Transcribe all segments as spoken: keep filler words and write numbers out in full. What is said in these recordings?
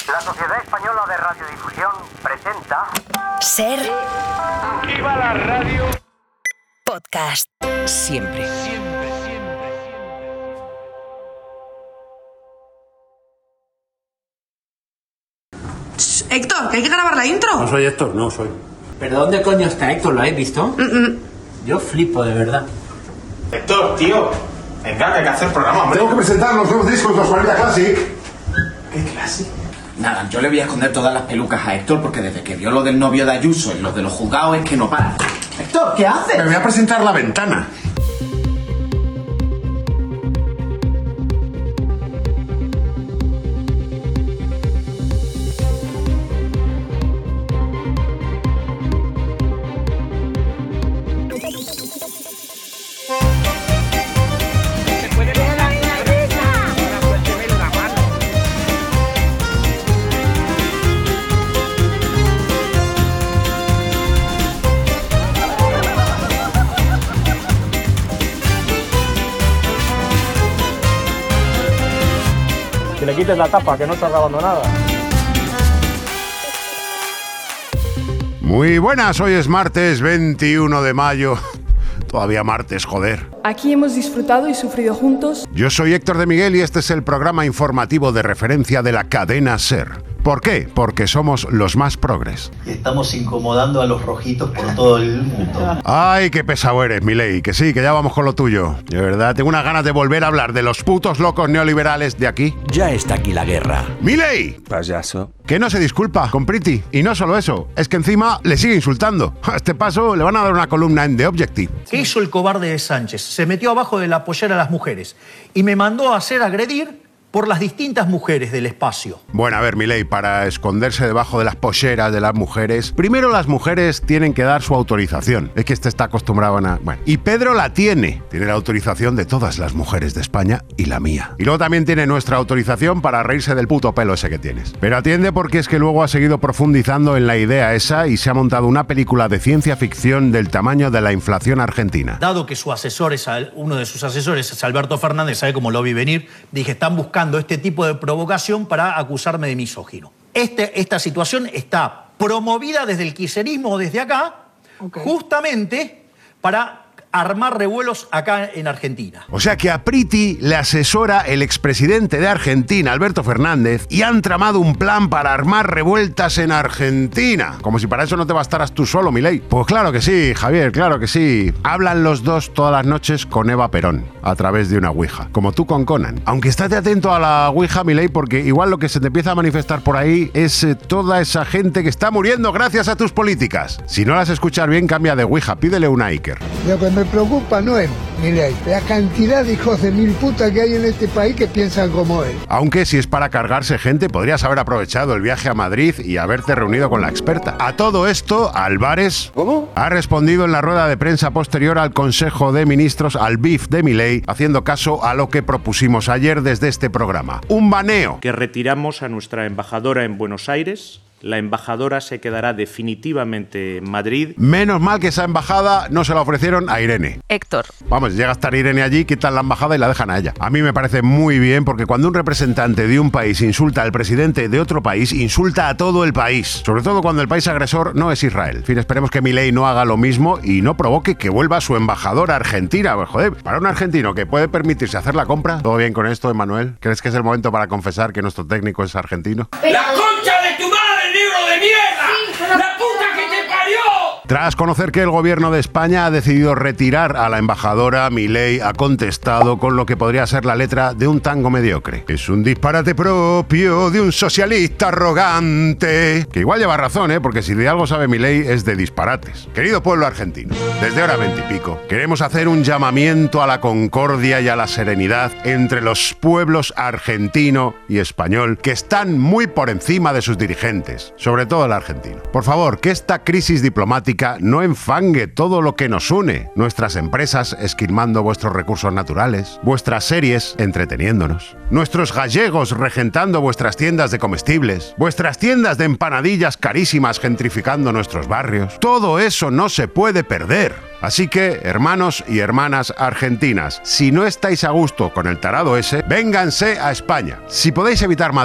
La Sociedad Española de Radiodifusión presenta... Ser... ¡Viva la radio! Podcast. Siempre. Siempre, siempre, siempre. Héctor, que hay que grabar la intro. No soy Héctor, no soy. ¿Pero dónde coño está Héctor? ¿Lo habéis visto? Mm-mm. Yo flipo, de verdad. Héctor, tío, venga, que hay que hacer programa, hombre. Tengo que presentar los nuevos discos de los cuarenta Classic. ¿Qué clase? Nada, yo le voy a esconder todas las pelucas a Héctor porque desde que vio lo del novio de Ayuso y lo de los juzgados es que no para. Héctor, ¿qué haces? Me voy a presentar La Ventana. Que le quites la tapa, que no está grabando nada. Muy buenas, hoy es martes veintiuno de mayo. Todavía martes, joder. Aquí hemos disfrutado y sufrido juntos. Yo soy Héctor de Miguel y este es el programa informativo de referencia de la cadena SER. ¿Por qué? Porque somos los más progres. Estamos incomodando a los rojitos por todo el mundo. Ay, qué pesado eres, Milei. Que sí, que ya vamos con lo tuyo. De verdad, tengo unas ganas de volver a hablar de los putos locos neoliberales de aquí. Ya está aquí la guerra. ¡Milei! Payaso. Que no se disculpa con Priti. Y no solo eso, es que encima le sigue insultando. A este paso le van a dar una columna en The Objective. ¿Qué hizo el cobarde de Sánchez? Se metió abajo de la pollera a las mujeres y me mandó a hacer agredir por las distintas mujeres del espacio. Bueno, a ver, Milei, para esconderse debajo de las polleras de las mujeres, primero las mujeres tienen que dar su autorización. Es que este está acostumbrado a... Bueno, y Pedro la tiene. Tiene la autorización de todas las mujeres de España y la mía. Y luego también tiene nuestra autorización para reírse del puto pelo ese que tienes. Pero atiende porque es que luego ha seguido profundizando en la idea esa y se ha montado una película de ciencia ficción del tamaño de la inflación argentina. Dado que su asesor es, uno de sus asesores es Alberto Fernández, sabe cómo lo vi venir, dije, están buscando este tipo de provocación para acusarme de misógino. Este, esta situación está promovida desde el kirchnerismo, desde acá, okay, justamente para armar revuelos acá en Argentina. O sea que a Priti le asesora el expresidente de Argentina, Alberto Fernández, y han tramado un plan para armar revueltas en Argentina. Como si para eso no te bastaras tú solo, Milei. Pues claro que sí, Javier, claro que sí. Hablan los dos todas las noches con Eva Perón, a través de una ouija, como tú con Conan. Aunque estate atento a la ouija, Milei, porque igual lo que se te empieza a manifestar por ahí es eh, toda esa gente que está muriendo gracias a tus políticas. Si no las escuchas bien, cambia de ouija, pídele una Iker. Lo que me preocupa no es Milei, la cantidad de hijos de mil putas que hay en este país que piensan como él. Aunque si es para cargarse gente, podrías haber aprovechado el viaje a Madrid y haberte reunido con la experta. A todo esto, Álvarez ¿Cómo? ha respondido en la rueda de prensa posterior al Consejo de Ministros, al B I F de Milei, haciendo caso a lo que propusimos ayer desde este programa. Un baneo. Que retiramos a nuestra embajadora en Buenos Aires. La embajadora se quedará definitivamente en Madrid. Menos mal que esa embajada no se la ofrecieron a Irene. Héctor. Vamos, llega a estar Irene allí, quitan la embajada y la dejan a ella. A mí me parece muy bien porque cuando un representante de un país insulta al presidente de otro país, insulta a todo el país. Sobre todo cuando el país agresor no es Israel. En fin, esperemos que Milei no haga lo mismo y no provoque que vuelva su embajadora argentina. Pues, joder, para un argentino que puede permitirse hacer la compra. ¿Todo bien con esto, Emanuel? ¿Crees que es el momento para confesar que nuestro técnico es argentino? ¡La concha de tu madre, libro de mierda! Sí, ¡la puta que te parió! Tras conocer que el gobierno de España ha decidido retirar a la embajadora, Milei ha contestado con lo que podría ser la letra de un tango mediocre. Es un disparate propio de un socialista arrogante. Que igual lleva razón, ¿eh? Porque si de algo sabe Milei es de disparates. Querido pueblo argentino, desde ahora veintipico, queremos hacer un llamamiento a la concordia y a la serenidad entre los pueblos argentino y español, que están muy por encima de sus dirigentes, sobre todo el argentino. Por favor, que esta crisis diplomática no enfangue todo lo que nos une. Nuestras empresas esquilmando vuestros recursos naturales, vuestras series entreteniéndonos, nuestros gallegos regentando vuestras tiendas de comestibles, vuestras tiendas de empanadillas carísimas gentrificando nuestros barrios. Todo eso no se puede perder. Así que, hermanos y hermanas argentinas, si no estáis a gusto con el tarado ese, vénganse a España. Si podéis evitar Madrid,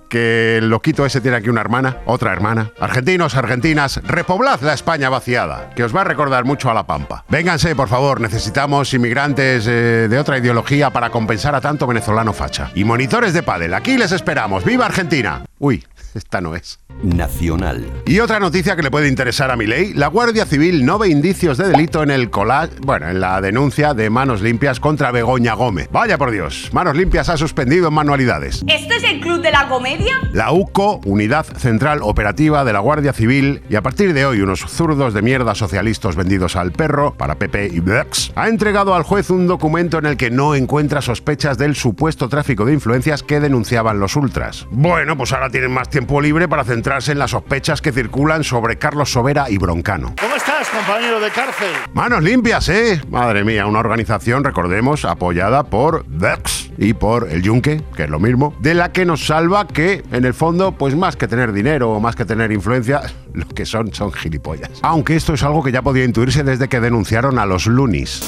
que el loquito ese tiene aquí una hermana, otra hermana. Argentinos, argentinas, repoblad la España vaciada, que os va a recordar mucho a La Pampa. Vénganse, por favor, necesitamos inmigrantes eh, de otra ideología para compensar a tanto venezolano facha. Y monitores de pádel, aquí les esperamos. ¡Viva Argentina! Uy, esta no es. Nacional. Y otra noticia que le puede interesar a Milei, la Guardia Civil no ve indicios de delito en el collage, bueno, en la denuncia de Manos Limpias contra Begoña Gómez. Vaya por Dios, Manos Limpias ha suspendido en manualidades. ¿Este es el club de la comedia? La U C O, Unidad Central Operativa de la Guardia Civil, y a partir de hoy unos zurdos de mierda socialistas vendidos al perro, para P P y Blex, ha entregado al juez un documento en el que no encuentra sospechas del supuesto tráfico de influencias que denunciaban los ultras. Bueno, pues ahora tienen más tiempo libre para centrarse en las sospechas que circulan sobre Carlos Sobera y Broncano. ¿Cómo estás, compañero de cárcel? Manos limpias, ¿eh? Madre mía, una organización, recordemos, apoyada por Vex y por el Yunque, que es lo mismo, de la que nos salva que, en el fondo, pues más que tener dinero o más que tener influencia, lo que son son gilipollas. Aunque esto es algo que ya podía intuirse desde que denunciaron a los Lunis.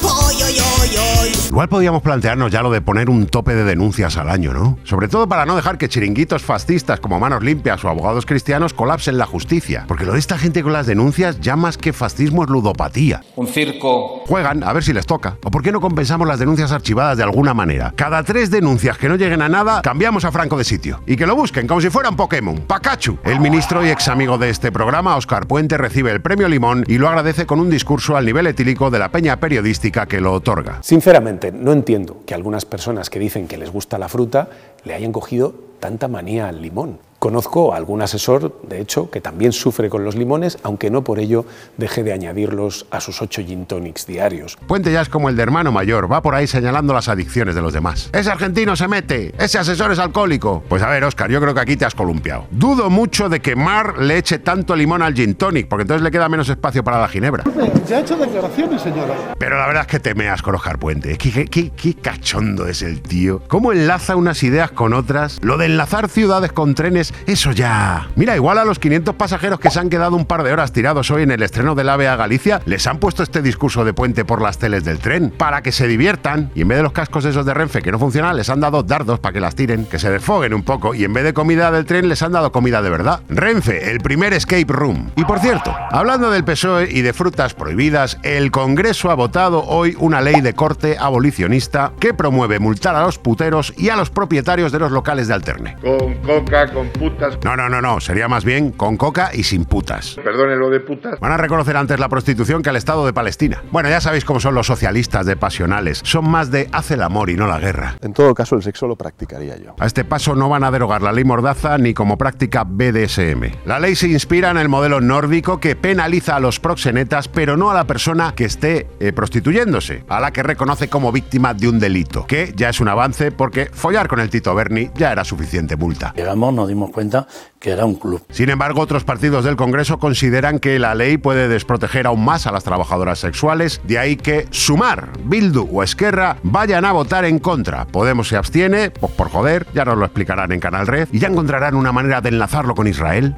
Igual podíamos plantearnos ya lo de poner un tope de denuncias al año, ¿no? Sobre todo para no dejar que chiringuitos fascistas como Manos Limpias o abogados cristianos colapsen la justicia. Porque lo de esta gente con las denuncias ya más que fascismo es ludopatía. Un circo. Juegan a ver si les toca. ¿O por qué no compensamos las denuncias archivadas de alguna manera? Cada tres denuncias que no lleguen a nada, cambiamos a Franco de sitio. Y que lo busquen como si fueran Pokémon. Pikachu. El ministro y ex amigo de este programa, Óscar Puente, recibe el premio Limón y lo agradece con un discurso al nivel etílico de la peña periodística que lo otorga. Sinceramente, no entiendo que algunas personas que dicen que les gusta la fruta le hayan cogido tanta manía al limón. Conozco a algún asesor, de hecho, que también sufre con los limones, aunque no por ello deje de añadirlos a sus ocho gin tonics diarios. Puente ya es como el de hermano mayor, va por ahí señalando las adicciones de los demás. Ese argentino se mete, ese asesor es alcohólico. Pues a ver, Óscar, yo creo que aquí te has columpiado. Dudo mucho de que Mar le eche tanto limón al gin tonic, porque entonces le queda menos espacio para la ginebra. Ya ha hecho declaraciones, señora. Pero la verdad es que te meas con Óscar Puente. ¿Qué, qué, qué, qué cachondo es el tío? ¿Cómo enlaza unas ideas con otras? Lo de enlazar ciudades con trenes, eso ya. Mira, igual a los quinientos pasajeros que se han quedado un par de horas tirados hoy en el estreno del AVE a Galicia, les han puesto este discurso de Puente por las teles del tren, para que se diviertan, y en vez de los cascos esos de Renfe que no funcionan, les han dado dardos para que las tiren, que se desfoguen un poco, y en vez de comida del tren les han dado comida de verdad. Renfe, el primer escape room. Y por cierto, hablando del P S O E y de frutas prohibidas, el Congreso ha votado hoy una ley de corte abolicionista que promueve multar a los puteros y a los propietarios de los locales de alterne. Con coca, con putas. No, no, no, no, sería más bien con coca y sin putas. Perdone lo de putas. Van a reconocer antes la prostitución que al Estado de Palestina. Bueno, ya sabéis cómo son los socialistas de pasionales. Son más de hace el amor y no la guerra. En todo caso, el sexo lo practicaría yo. A este paso no van a derogar la ley Mordaza ni como práctica B D S M. La ley se inspira en el modelo nórdico que penaliza a los proxenetas, pero no a la persona que esté eh, prostituyéndose, a la que reconoce como víctima de un delito, que ya es un avance porque follar con el Tito Berni ya era suficiente multa. Llegamos, nos dimos cuenta que era un club. Sin embargo, otros partidos del Congreso consideran que la ley puede desproteger aún más a las trabajadoras sexuales, de ahí que Sumar, Bildu o Esquerra vayan a votar en contra. Podemos se abstiene, pues por joder, ya nos lo explicarán en Canal Red, y ya encontrarán una manera de enlazarlo con Israel.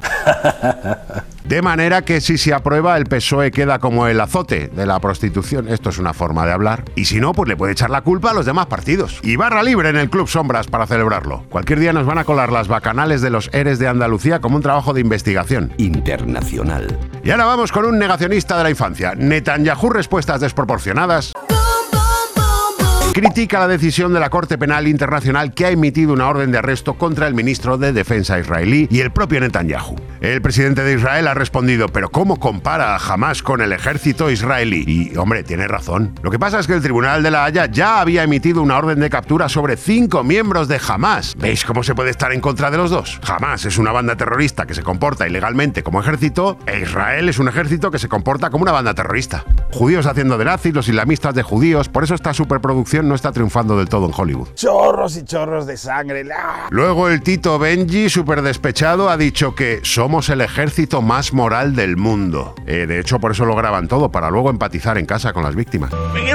De manera que si se aprueba, el P S O E queda como el azote de la prostitución. Esto es una forma de hablar. Y si no, pues le puede echar la culpa a los demás partidos. Y barra libre en el Club Sombras para celebrarlo. Cualquier día nos van a colar las bacanales de los ERES de Andalucía como un trabajo de investigación. Internacional. Y ahora vamos con un negacionista de la infancia. Netanyahu, respuestas desproporcionadas. Critica la decisión de la Corte Penal Internacional que ha emitido una orden de arresto contra el ministro de Defensa israelí y el propio Netanyahu. El presidente de Israel ha respondido, pero ¿cómo compara a Hamas con el ejército israelí? Y, hombre, tiene razón. Lo que pasa es que el Tribunal de la Haya ya había emitido una orden de captura sobre cinco miembros de Hamas. ¿Veis cómo se puede estar en contra de los dos? Hamas es una banda terrorista que se comporta ilegalmente como ejército, e Israel es un ejército que se comporta como una banda terrorista. Judíos haciendo de nazis, los islamistas de judíos, por eso esta superproducción no está triunfando del todo en Hollywood. Chorros y chorros de sangre. Luego el Tito Benji, súper despechado, ha dicho que somos el ejército más moral del mundo. Eh, de hecho, por eso lo graban todo, para luego empatizar en casa con las víctimas. Pero,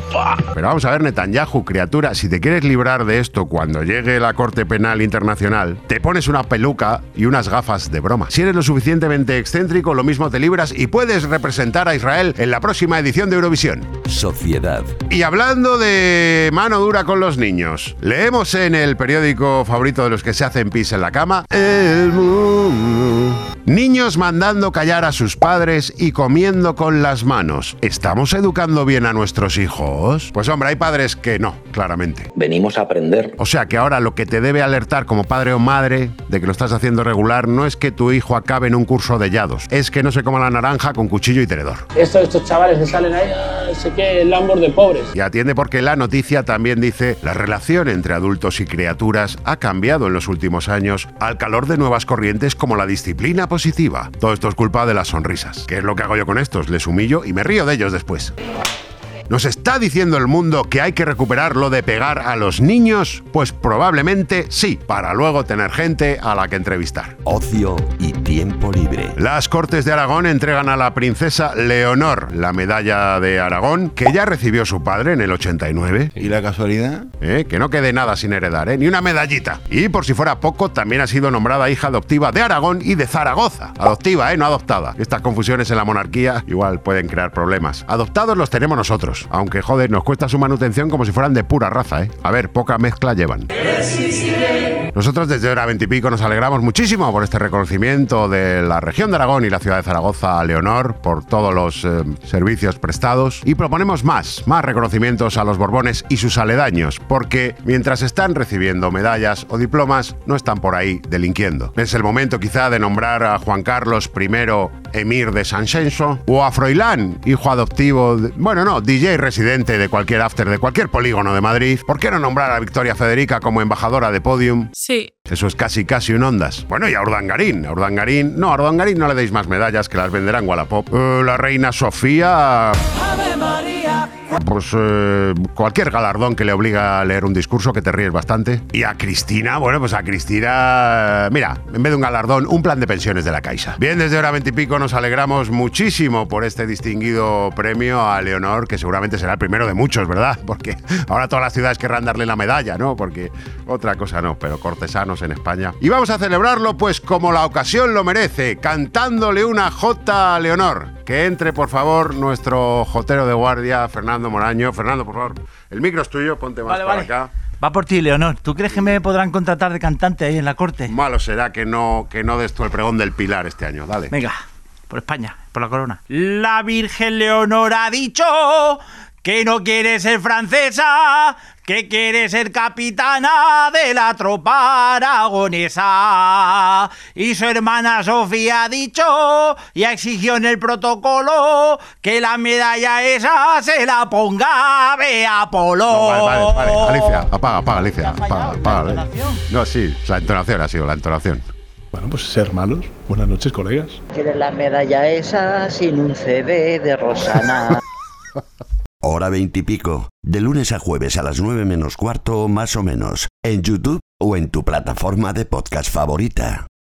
Pero vamos a ver, Netanyahu, criatura, si te quieres librar de esto cuando llegue la Corte Penal Internacional, te pones una peluca y unas gafas de broma. Si eres lo suficientemente excéntrico, lo mismo te libras y puedes representar a Israel en la próxima edición de Eurovisión. Sociedad. Y hablando de mano dura con los niños, leemos en el periódico favorito de los que se hacen pis en la cama, El Mundo. Niños mandando callar a sus padres y comiendo con las manos. ¿Estamos educando bien a nuestros hijos? Pues hombre, hay padres que no, claramente. Venimos a aprender. O sea que ahora lo que te debe alertar como padre o madre de que lo estás haciendo regular no es que tu hijo acabe en un curso de yados, es que no se coma la naranja con cuchillo y tenedor. Estos, estos chavales que salen ahí, ah, sé que Lambos de pobres. Y atiende porque la noticia también dice: la relación entre adultos y criaturas ha cambiado en los últimos años al calor de nuevas corrientes como la disciplina positiva. Todo esto es culpa de las sonrisas. ¿Qué es lo que hago yo con estos? Les humillo y me río de ellos después. ¿Nos está diciendo el mundo que hay que recuperar lo de pegar a los niños? Pues probablemente sí, para luego tener gente a la que entrevistar. Ocio y tiempo libre. Las Cortes de Aragón entregan a la princesa Leonor la medalla de Aragón, que ya recibió su padre en el ochenta y nueve. ¿Y la casualidad? ¿Eh? Que no quede nada sin heredar, ¿eh? Ni una medallita. Y por si fuera poco, también ha sido nombrada hija adoptiva de Aragón y de Zaragoza. Adoptiva, ¿eh? No adoptada. Estas confusiones en la monarquía igual pueden crear problemas. Adoptados los tenemos nosotros. Aunque, joder, nos cuesta su manutención como si fueran de pura raza, ¿eh? A ver, poca mezcla llevan. Nosotros desde Hora Veintipico nos alegramos muchísimo por este reconocimiento de la región de Aragón y la ciudad de Zaragoza a Leonor por todos los eh, servicios prestados y proponemos más, más reconocimientos a los Borbones y sus aledaños, porque mientras están recibiendo medallas o diplomas, no están por ahí delinquiendo. Es el momento quizá de nombrar a Juan Carlos primero emir de San Xenxo o a Froilán, hijo adoptivo de, bueno no, D J residente de cualquier after de cualquier polígono de Madrid. ¿Por qué no nombrar a Victoria Federica como embajadora de Podium? Sí. Eso es casi casi un Ondas. Bueno, y a Urdangarín. A Urdangarín... No, a Urdangarín no le deis más medallas, que las venderán Wallapop. Uh, la reina Sofía... ¡Ave María! Pues eh, cualquier galardón que le obliga a leer un discurso, que te ríes bastante. Y a Cristina, bueno, pues a Cristina... Mira, en vez de un galardón, un plan de pensiones de la Caixa. Bien, desde Hora Veintipico nos alegramos muchísimo por este distinguido premio a Leonor, que seguramente será el primero de muchos, ¿verdad? Porque ahora todas las ciudades querrán darle la medalla, ¿no? Porque otra cosa no, pero cortesanos en España. Y vamos a celebrarlo, pues como la ocasión lo merece, cantándole una jota a Leonor. Que entre, por favor, nuestro jotero de guardia, Fernando Moraño. Fernando, por favor, el micro es tuyo, ponte más vale, para vale. acá. Va por ti, Leonor. ¿Tú crees que me podrán contratar de cantante ahí en la corte? Malo será que no, que no des tú el pregón del Pilar este año, dale. Venga, por España, por la corona. La Virgen Leonor ha dicho que no quiere ser francesa, que quiere ser capitana de la tropa aragonesa. Y su hermana Sofía ha dicho y ha exigido en el protocolo que la medalla esa se la ponga Bea Polo. No, vale, vale, vale. Alicia, apaga, apaga, Alicia. Apaga, apaga. No, sí, la entonación ha sido la entonación. Bueno, pues ser malos. Buenas noches, colegas. Quiere la medalla esa sin un C D de Rosana. Hora Veintipico, de lunes a jueves a las nueve menos cuarto, más o menos, en YouTube o en tu plataforma de podcast favorita.